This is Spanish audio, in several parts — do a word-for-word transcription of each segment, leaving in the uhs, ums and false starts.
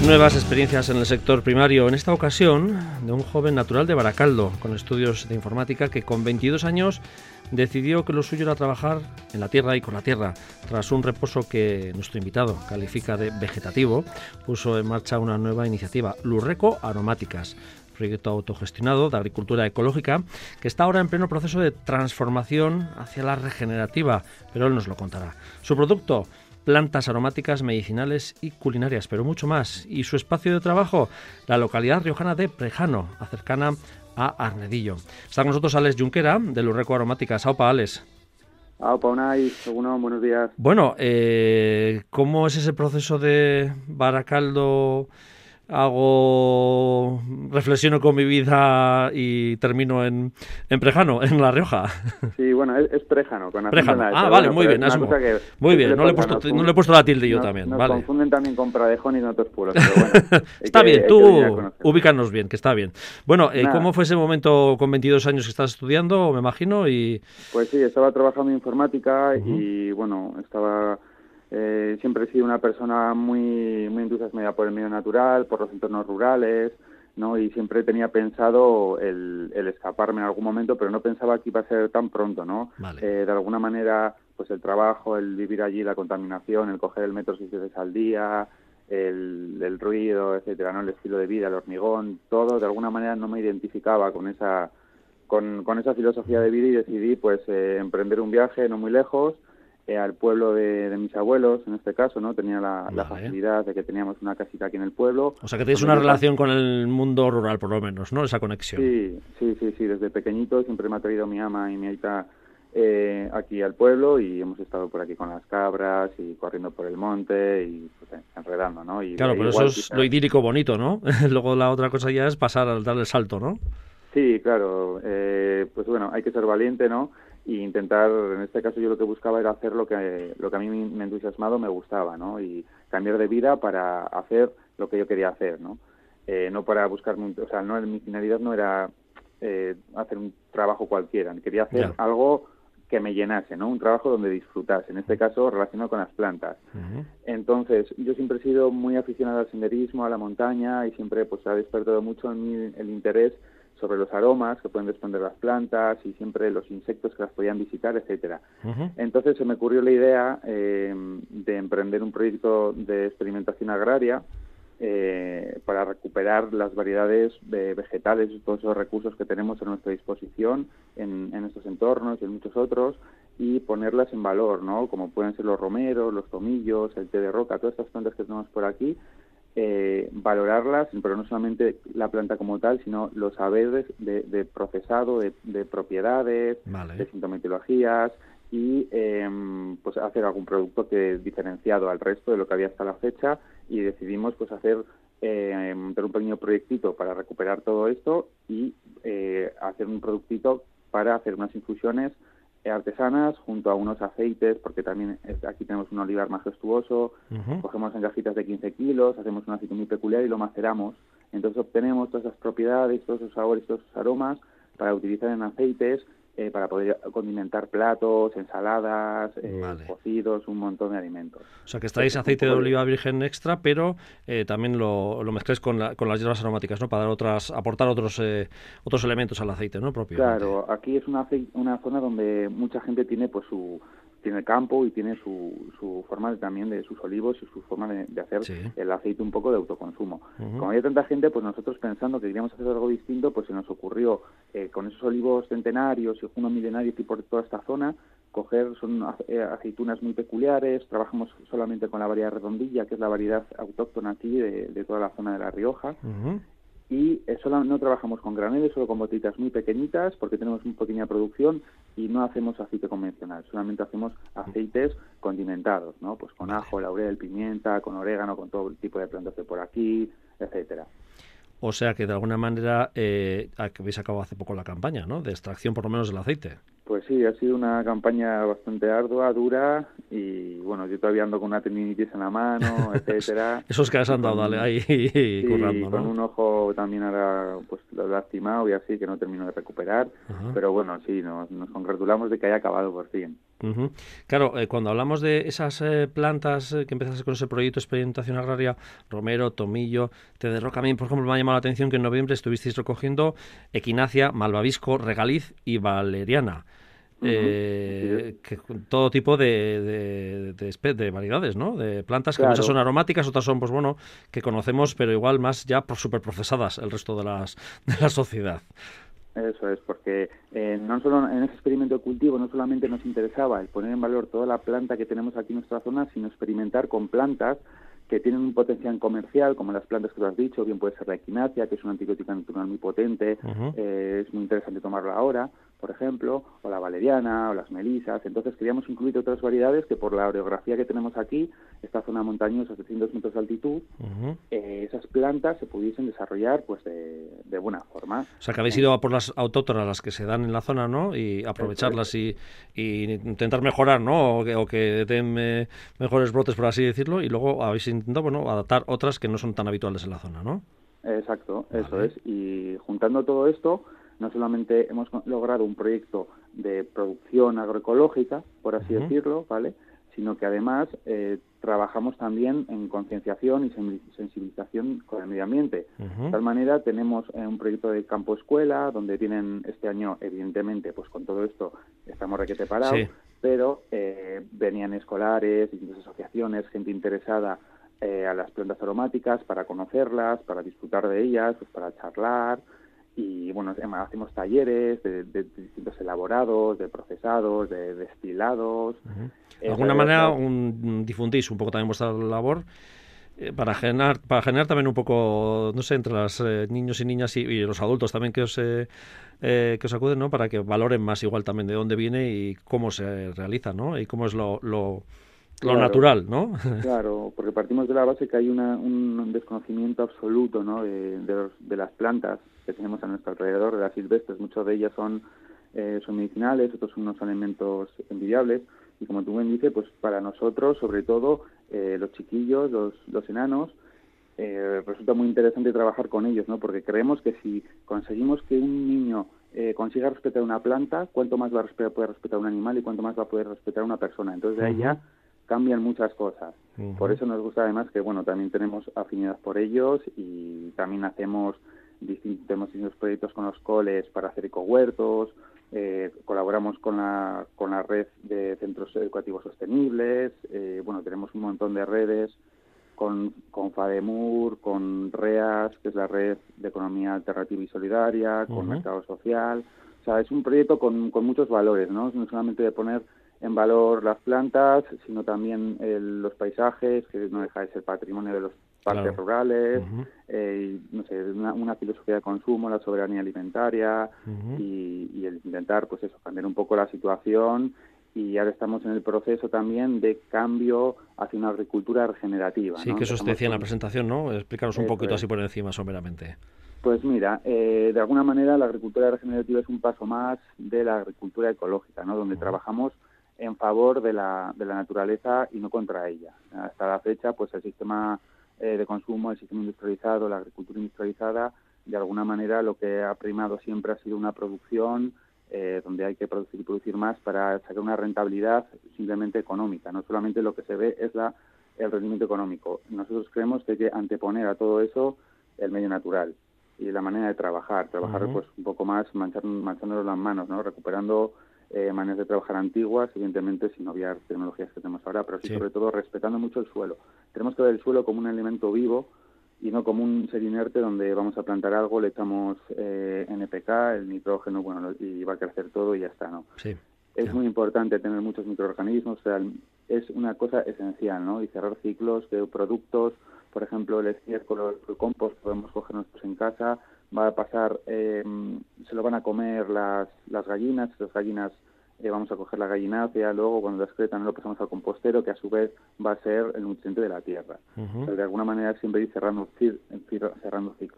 Nuevas experiencias en el sector primario, en esta ocasión de un joven natural de Baracaldo, con estudios de informática, que con veintidós años decidió que lo suyo era trabajar en la tierra y con la tierra. Tras un reposo que nuestro invitado califica de vegetativo, puso en marcha una nueva iniciativa, Lurreco Aromáticas, proyecto autogestionado de agricultura ecológica que está ahora en pleno proceso de transformación hacia la regenerativa, pero él nos lo contará. Su producto: plantas aromáticas, medicinales y culinarias, pero mucho más. Y su espacio de trabajo, la localidad riojana de Prejano, cercana a Arnedillo. Está con nosotros Alex Junquera, de Lurreco Aromáticas. Aupa, Alex. Aupa, Unai, uno, buenos días. Bueno, eh, ¿cómo es ese proceso de Baracaldo? Hago, reflexiono con mi vida y termino en, en Prejano, en La Rioja. Sí, bueno, es, es Prejano. Con Prejano. La Ah, L, vale, bueno, muy bien. Que, muy que bien, no le, he puesto, nos, no le he puesto la tilde yo nos, también. Nos vale. confunden también con Pradejón y en otros pueblos, pero bueno. Está que, bien, tú ubícanos bien, que está bien. Bueno, eh, ¿cómo fue ese momento con veintidós años que estás estudiando, me imagino? Y Pues sí, estaba trabajando en informática uh-huh. y, bueno, estaba... Eh, siempre he sido una persona muy, muy entusiasmada por el medio natural, por los entornos rurales, ¿no? Y siempre tenía pensado el, el escaparme en algún momento, pero no pensaba que iba a ser tan pronto, ¿no? Vale. Eh, de alguna manera, pues el trabajo, el vivir allí, la contaminación, el coger el metro seis veces al día, el, el ruido, etcétera, ¿no? El estilo de vida, el hormigón, todo, de alguna manera no me identificaba con esa, con, con esa filosofía de vida y decidí, pues, eh, emprender un viaje no muy lejos, Eh, al pueblo de, de mis abuelos, en este caso, ¿no? Tenía la, vale. la facilidad de que teníamos una casita aquí en el pueblo. O sea, que tienes una relación con el mundo rural, por lo menos, ¿no? Esa conexión. Sí, sí, sí, sí. Desde pequeñito siempre me ha traído mi ama y mi aita eh, aquí al pueblo y hemos estado por aquí con las cabras y corriendo por el monte y pues, enredando, ¿no? Y claro, pero eso es quizás lo idílico bonito, ¿no? Luego la otra cosa ya es pasar al dar el salto, ¿no? Sí, claro. Eh, pues bueno, hay que ser valiente, ¿no? Y intentar, en este caso yo lo que buscaba era hacer lo que lo que a mí me entusiasmado me gustaba, ¿no? Y cambiar de vida para hacer lo que yo quería hacer, ¿no? Eh, no para buscarme, un, o sea, no, mi finalidad no era eh, hacer un trabajo cualquiera, quería hacer yeah. algo que me llenase, ¿no? Un trabajo donde disfrutase, en este caso relacionado con las plantas. Uh-huh. Entonces, yo siempre he sido muy aficionado al senderismo, a la montaña y siempre pues ha despertado mucho en mí el interés sobre los aromas que pueden desprender las plantas y siempre los insectos que las podían visitar, etcétera. Uh-huh. Entonces se me ocurrió la idea eh, de emprender un proyecto de experimentación agraria eh, para recuperar las variedades de vegetales y todos esos recursos que tenemos a nuestra disposición en, en estos entornos y en muchos otros y ponerlas en valor, ¿no? Como pueden ser los romeros, los tomillos, el té de roca, todas estas plantas que tenemos por aquí. Eh, valorarlas, pero no solamente la planta como tal, sino los saberes de, de procesado, de, de propiedades, vale. de sintomatologías y eh, pues hacer algún producto que diferenciado al resto de lo que había hasta la fecha y decidimos pues hacer eh, montar un pequeño proyectito para recuperar todo esto y eh, hacer un productito para hacer unas infusiones artesanas junto a unos aceites, porque también aquí tenemos un olivar majestuoso, uh-huh. cogemos en cajitas de quince kilos, hacemos un aceite muy peculiar y lo maceramos. Entonces obtenemos todas esas propiedades, todos esos sabores, todos esos aromas para utilizar en aceites, eh, para poder condimentar platos, ensaladas, eh, vale. cocidos, un montón de alimentos. O sea, que extraéis aceite de oliva virgen extra, pero eh, también lo, lo mezcláis con, la, con las hierbas aromáticas, ¿no? Para dar otras, aportar otros eh, otros elementos al aceite, ¿no? Propio. Claro, aquí es una, una zona donde mucha gente tiene pues su tiene campo y tiene su, su forma de, también de sus olivos y su forma de, de hacer sí. el aceite un poco de autoconsumo. Uh-huh. Como había tanta gente, pues nosotros pensando que queríamos hacer algo distinto, pues se nos ocurrió eh, con esos olivos centenarios y unos milenarios y por toda esta zona, coger, son aceitunas muy peculiares, trabajamos solamente con la variedad redondilla, que es la variedad autóctona aquí de, de toda la zona de La Rioja, uh-huh. y eh, solo, no trabajamos con graneles, solo con botellitas muy pequeñitas, porque tenemos una pequeña producción y no hacemos aceite convencional, solamente hacemos aceites condimentados, ¿no? Pues con ajo, laurel, pimienta, con orégano, con todo el tipo de plantas de por aquí, etcétera. O sea que de alguna manera eh, habéis acabado hace poco la campaña, ¿no? De extracción por lo menos del aceite. Pues sí, ha sido una campaña bastante ardua, dura y bueno, yo todavía ando con una tendinitis en la mano, etcétera. Esos que has andado, dale, ahí Sí, currando, ¿no? con un ojo también ahora pues lo he lastimado y así, que no termino de recuperar. Ajá. Pero bueno, sí, nos, nos congratulamos de que haya acabado por fin. Uh-huh. Claro, eh, cuando hablamos de esas eh, plantas eh, que empezaste con ese proyecto de experimentación agraria, romero, tomillo, té de roca, a mí, por ejemplo, me ha llamado la atención que en noviembre estuvisteis recogiendo equinacia, malvavisco, regaliz y valeriana. Uh-huh. Eh, que, todo tipo de, de, de, espe- de variedades, ¿no? De plantas que Claro. muchas son aromáticas, otras son, pues bueno, que conocemos, pero igual más ya por superprocesadas el resto de las de la sociedad. Eso es, porque eh, no solo en ese experimento de cultivo no solamente nos interesaba el poner en valor toda la planta que tenemos aquí en nuestra zona, sino experimentar con plantas que tienen un potencial comercial, como las plantas que tú has dicho, bien puede ser la equinacia, que es una antibiótica natural muy potente, uh-huh. eh, es muy interesante tomarla ahora, por ejemplo, o la valeriana, o las melisas. Entonces queríamos incluir otras variedades que por la orografía que tenemos aquí, esta zona montañosa a setecientos metros de altitud, uh-huh. eh, esas plantas se pudiesen desarrollar pues de, de buena forma. O sea, que habéis ido a por las autóctonas, las que se dan en la zona, ¿no? Y aprovecharlas y, y intentar mejorar, ¿no? O que, o que den eh, mejores brotes, por así decirlo, y luego habéis intentado, bueno, adaptar otras que no son tan habituales en la zona, ¿no? Exacto, vale. Eso es. Y juntando todo esto, no solamente hemos logrado un proyecto de producción agroecológica, por así uh-huh. decirlo, ¿vale?, sino que además eh, trabajamos también en concienciación y sensibilización con el medio ambiente. Uh-huh. De tal manera, tenemos eh, un proyecto de campo-escuela, donde tienen este año, evidentemente, pues con todo esto estamos requete parados, sí. pero eh, venían escolares, distintas asociaciones, gente interesada eh, a las plantas aromáticas para conocerlas, para disfrutar de ellas, pues para charlar. Y bueno, hacemos talleres de, de, de distintos elaborados, de procesados, de destilados. Uh-huh. De alguna eh, manera un, difundís un poco también vuestra labor eh, para generar para generar también un poco, no sé, entre los eh, niños y niñas y, y los adultos también que os eh, eh, que os acuden, ¿no? Para que valoren más igual también de dónde viene y cómo se realiza, ¿no? Y cómo es lo, lo, lo claro, natural, ¿no? Claro, porque partimos de la base que hay una, un desconocimiento absoluto, ¿no?, de, de, los, de las plantas que tenemos a nuestro alrededor, de las silvestres. Muchas de ellas son, eh, son medicinales, otros son unos alimentos envidiables. Y como tú bien dices, pues para nosotros, sobre todo, eh, los chiquillos, los, los enanos, eh, resulta muy interesante trabajar con ellos, ¿no? Porque creemos que si conseguimos que un niño eh, consiga respetar una planta, cuánto más va a respetar, poder respetar un animal y cuánto más va a poder respetar una persona. Entonces, de ahí ya cambian muchas cosas. Uh-huh. Por eso nos gusta además que, bueno, también tenemos afinidad por ellos y también hacemos distintos, tenemos distintos proyectos con los coles para hacer ecohuertos, eh, colaboramos con la con la red de centros educativos sostenibles, eh, bueno, tenemos un montón de redes con, con FADEMUR, con REAS, que es la red de economía alternativa y solidaria, con uh-huh. Mercado Social. O sea, es un proyecto con, con muchos valores, ¿no? No solamente de poner en valor las plantas, sino también el, los paisajes, que no deja de ser patrimonio de los parques claro. rurales, uh-huh. eh, y, no sé, una, una filosofía de consumo, la soberanía alimentaria, uh-huh. y, y el intentar, pues eso, cambiar un poco la situación. Y ahora estamos en el proceso también de cambio hacia una agricultura regenerativa. Sí, ¿no? que eso te decía con... en la presentación, ¿no? Explícanos un eso poquito es. así por encima, someramente. Pues mira, eh, de alguna manera la agricultura regenerativa es un paso más de la agricultura ecológica, ¿no? Donde uh-huh. trabajamos en favor de la, de la naturaleza y no contra ella. Hasta la fecha, pues el sistema eh, de consumo, el sistema industrializado, la agricultura industrializada, de alguna manera lo que ha primado siempre ha sido una producción eh, donde hay que producir y producir más para sacar una rentabilidad simplemente económica. No solamente lo que se ve es la, el rendimiento económico. Nosotros creemos que hay que anteponer a todo eso el medio natural y la manera de trabajar, trabajar uh-huh. pues un poco más manchar, manchándonos las manos, ¿no? Recuperando Eh, maneras de trabajar antiguas, evidentemente sin obviar tecnologías que tenemos ahora, pero sí, sí sobre todo respetando mucho el suelo. Tenemos que ver el suelo como un elemento vivo y no como un ser inerte donde vamos a plantar algo, le echamos eh, N P K, el nitrógeno, bueno, y va a crecer todo y ya está, ¿no? Sí. Es sí. muy importante tener muchos microorganismos, o sea, es una cosa esencial, ¿no? Y cerrar ciclos de productos, por ejemplo, el estiércol, el compost, podemos coger nosotros en casa, va a pasar, eh, se lo van a comer las, las gallinas, las gallinas eh, vamos a coger la gallinacia, luego cuando la excretan lo pasamos al compostero, que a su vez va a ser el nutriente de la tierra. Uh-huh. O sea, de alguna manera siempre ir cerrando, cerrando ciclos.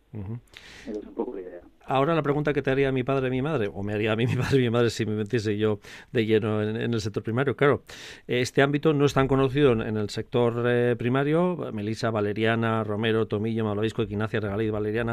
Uh-huh. Esa es un poco la idea. Ahora la pregunta que te haría mi padre y mi madre, o me haría a mí mi padre y mi madre si me metiese yo de lleno en, en el sector primario. Claro, este ámbito no es tan conocido en, en el sector eh, primario. Melisa, valeriana, romero, tomillo, malvavisco, equinacia, regaliz, valeriana.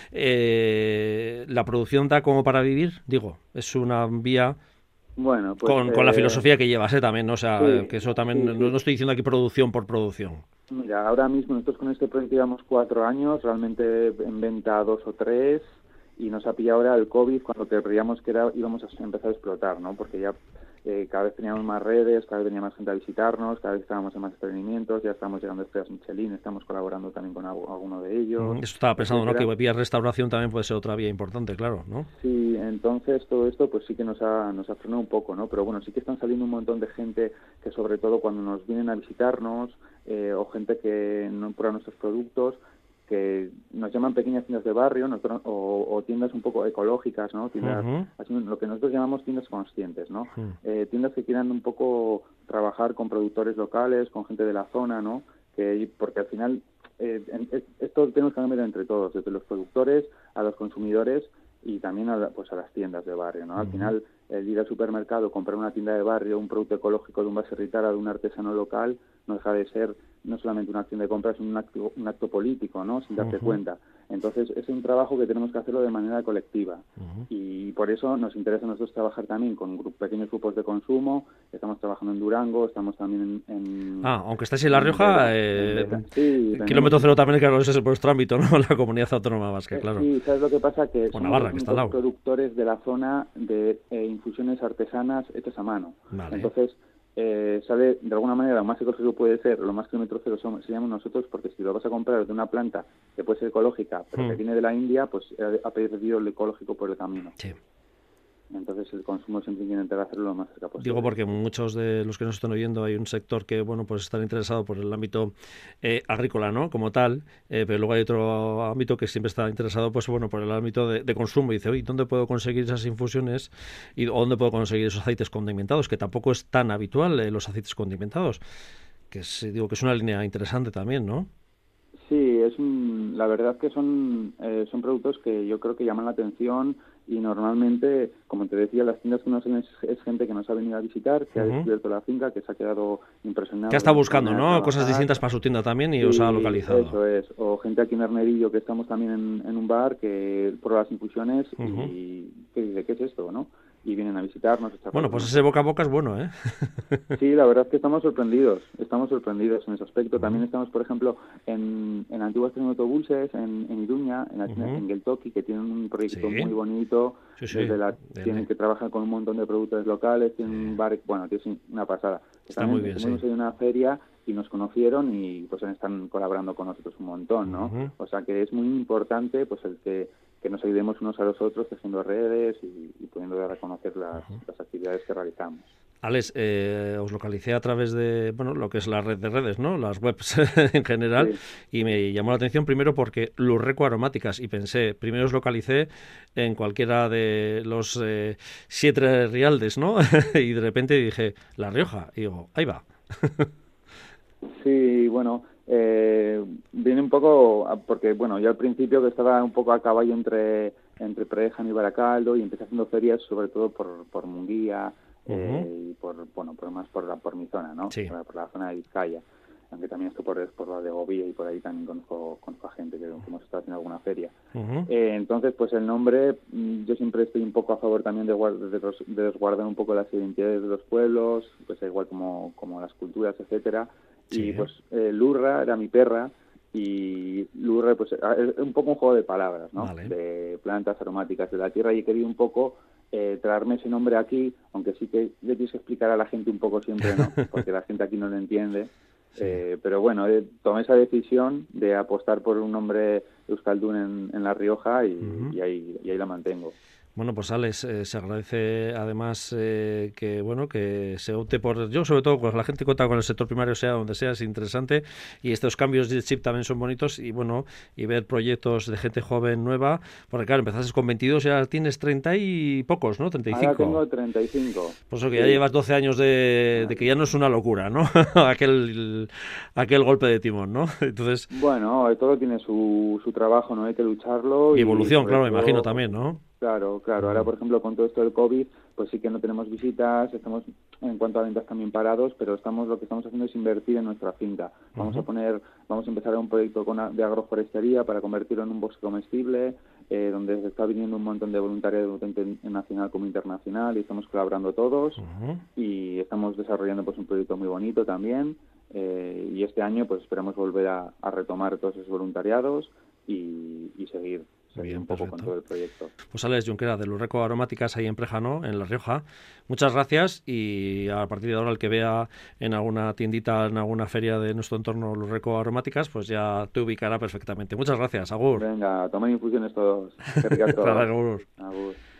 Eh, ¿La producción da como para vivir? Digo, es una vía... Bueno, pues... Con, con la Eh, filosofía que llevas, ¿eh? También, ¿no? O sea, sí, que eso también, sí, no, sí. no estoy diciendo aquí producción por producción. Mira, ahora mismo nosotros con este proyecto llevamos cuatro años, realmente en venta dos o tres, y nos ha pillado ahora el COVID cuando creíamos que era, íbamos a empezar a explotar, ¿no? Porque ya eh, cada vez teníamos más redes, cada vez venía más gente a visitarnos, cada vez estábamos en más emprendimientos, ya estamos llegando a estrellas Michelin, estamos colaborando también con alguno de ellos, Eso estaba pensando, ¿no? Que etcétera. vía restauración también puede ser otra vía importante, claro, ¿no? Sí, entonces todo esto pues sí que nos ha, nos ha frenado un poco, ¿no? Pero bueno, sí que están saliendo un montón de gente que sobre todo cuando nos vienen a visitarnos eh, o gente que no prueba nuestros productos, que nos llaman pequeñas tiendas de barrio nosotros, o, o tiendas un poco ecológicas, ¿no? Tiendas, Uh-huh. así, lo que nosotros llamamos tiendas conscientes, ¿no? Uh-huh. Eh, tiendas que quieran un poco trabajar con productores locales, con gente de la zona, ¿no? Que, porque al final eh, esto tenemos que cambiar entre todos, desde los productores a los consumidores y también a, la, pues a las tiendas de barrio, ¿no? Uh-huh. Al final, el ir al supermercado, comprar una tienda de barrio, un producto ecológico de un baserritarra, de un artesano local, no deja de ser no solamente una acción de compra, es un acto, un acto político, ¿no? Sin darte uh-huh. cuenta. Entonces, es un trabajo que tenemos que hacerlo de manera colectiva. Uh-huh. Y por eso nos interesa a nosotros trabajar también con grup- pequeños grupos de consumo. Estamos trabajando en Durango, estamos también en... en ah, aunque estáis en La Rioja, eh, sí, kilómetro cero también, claro, ese es vuestro ámbito, ¿no? La comunidad autónoma vasca, claro. Sí, ¿sabes lo que pasa? Que o somos Navarra, los que está al únicos lado. productores de la zona de eh, infusiones artesanas hechas a mano. Vale. Entonces, eh, sale de alguna manera lo más ecológico puede ser, lo más kilómetro cero somos, seríamos nosotros, porque si lo vas a comprar de una planta que puede ser ecológica, pero hmm. que viene de la India, pues ha perdido el ecológico por el camino. Sí. Entonces el consumo siempre tiene que intentar hacerlo lo más cerca posible. Digo porque muchos de los que nos están oyendo hay un sector que, bueno, pues están interesados por el ámbito eh, agrícola, ¿no? Como tal, eh, pero luego hay otro ámbito que siempre está interesado, pues bueno, por el ámbito de, de consumo. Y dice, oye, ¿dónde puedo conseguir esas infusiones y dónde puedo conseguir esos aceites condimentados? Que tampoco es tan habitual eh, los aceites condimentados, que es, digo que es una línea interesante también, ¿no? Sí, es un, la verdad que son eh, son productos que yo creo que llaman la atención y normalmente, como te decía, las tiendas que nos hacen es, es gente que nos ha venido a visitar, que uh-huh. ha descubierto la finca, que se ha quedado impresionado. Que ha estado buscando, ¿no? Cosas distintas para su tienda también y sí, os ha localizado. Eso es. O gente aquí en Arnerillo, que estamos también en, en un bar, que prueba las infusiones uh-huh. y que dice, ¿qué es esto, no? Y vienen a visitarnos. Bueno, pues ese boca a boca es bueno, ¿eh? Sí, la verdad es que estamos sorprendidos, estamos sorprendidos en ese aspecto. Uh-huh. También estamos, por ejemplo, en, en antiguas trenes de autobuses, en, en Iruña, en, la, uh-huh. en Geltoki, que tienen un proyecto sí. muy bonito, sí, sí. Desde la, tienen que trabajar con un montón de productores locales, tienen sí. un bar, bueno, es una pasada. Está también muy bien, fuimos sí. en una feria y nos conocieron y pues están colaborando con nosotros un montón, ¿no? Uh-huh. O sea que es muy importante pues el que que nos ayudemos unos a los otros tejiendo redes y, y pudiendo dar a conocer las, uh-huh. las actividades que realizamos. Alex, eh, os localicé a través de, bueno, lo que es la red de redes, ¿no? Las webs en general, sí. Y me llamó la atención primero porque Lurreco Aromáticas, y pensé, primero os localicé en cualquiera de los eh, siete rialdes, ¿no? Y de repente dije, La Rioja, y digo, ahí va. Sí, bueno, eh, viene un poco, porque bueno, yo al principio que estaba un poco a caballo entre entre Prejan y Baracaldo y empecé haciendo ferias sobre todo por, por Munguía, uh-huh. eh, y por, bueno, por más por la, por mi zona, ¿no? Sí. Por, por la zona de Vizcaya, aunque también estoy por, por la de Govia y por ahí también conozco, conozco a gente que, que hemos estado haciendo alguna feria. Uh-huh. Eh, entonces, pues el nombre, yo siempre estoy un poco a favor también de, de, de, de resguardar un poco las identidades de los pueblos, pues igual como, como las culturas, etcétera. Sí. Y pues eh, Lurra era mi perra y Lurra pues es un poco un juego de palabras, ¿no? Vale. De plantas aromáticas de la tierra y he querido un poco eh, traerme ese nombre aquí, aunque sí que le tienes que explicar a la gente un poco siempre, ¿no? Porque la gente aquí no lo entiende. Sí. Eh, pero bueno, eh, tomé esa decisión de apostar por un nombre euskaldun en, en La Rioja y, uh-huh. y, ahí, y ahí la mantengo. Bueno, pues Alex, eh, se agradece además eh, que bueno que se opte por, yo sobre todo, pues la gente cuenta con el sector primario, sea donde sea, es interesante, y estos cambios de chip también son bonitos, y bueno, y ver proyectos de gente joven nueva, porque claro, empezaste con veintidós, ya tienes treinta y pocos, ¿no? treinta y cinco. Ahora tengo treinta y cinco. Por eso que sí. ya llevas doce años de, de que ya no es una locura, ¿no? aquel aquel golpe de timón, ¿no? Entonces, bueno, todo tiene su, su trabajo, no hay que lucharlo. Y evolución, y claro, me todo, imagino también, ¿no? Claro, claro. Ahora, por ejemplo, con todo esto del COVID, pues sí que no tenemos visitas, estamos en cuanto a ventas también parados, pero estamos lo que estamos haciendo es invertir en nuestra finca. Vamos uh-huh. a poner, vamos a empezar un proyecto con, de agroforestería para convertirlo en un bosque comestible, eh, donde se está viniendo un montón de voluntariado tanto nacional como internacional, y estamos colaborando todos uh-huh. y estamos desarrollando pues un proyecto muy bonito también. Eh, y este año pues esperamos volver a, a retomar todos esos voluntariados y, y seguir. Bien, un poco perfecto. Con todo el proyecto. Pues Alex Junquera, de Lurreco Aromáticas, ahí en Prejano, en La Rioja. Muchas gracias, y a partir de ahora el que vea en alguna tiendita, en alguna feria de nuestro entorno Lurreco Aromáticas, pues ya te ubicará perfectamente. Muchas gracias, agur. Venga, tomen infusiones todos. Agur. Agur. Agur.